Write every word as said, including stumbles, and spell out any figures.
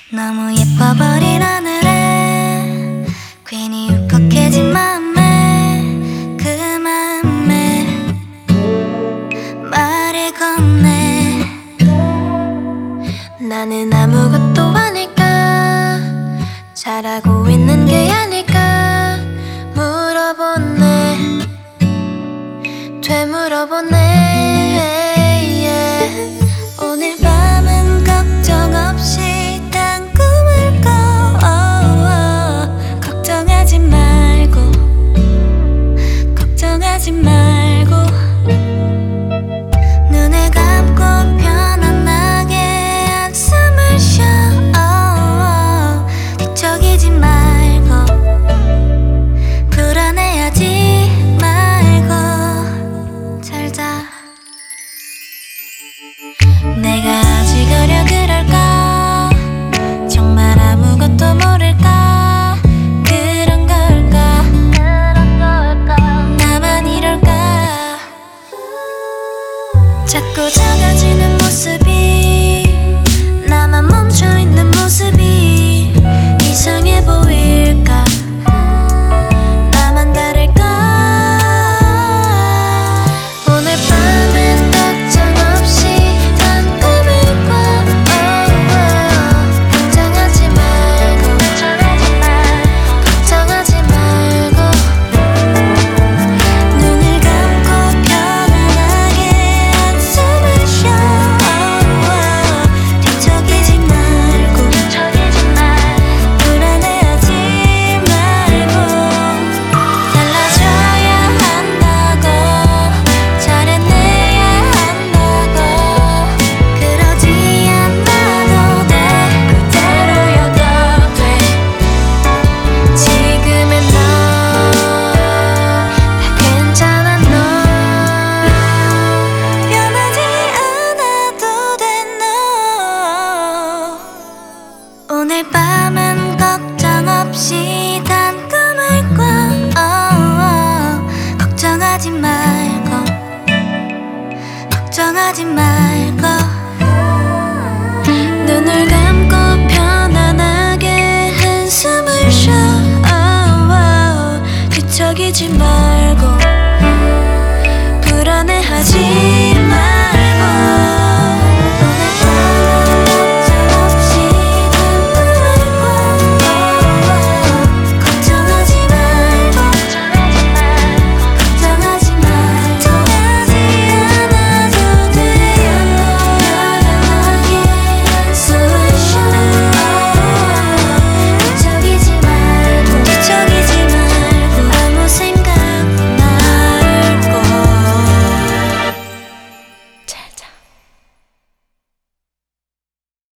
너무 예뻐버린 하늘에 괜히 울컥해진 마음에 그 마음에 말을 건네. 나는 아무것도 아닐까, 잘하고 있는 게 아닐까 물어보네, 되물어보네. 오늘 밤은 걱정 없이 딴 꿈을 꿔. 걱정하지 말고, 걱정하지 말고. 눈을 감고 편안하게 한숨을 쉬어. 뒤척이지 말고, 불안해하지 말고 잘 자. 내가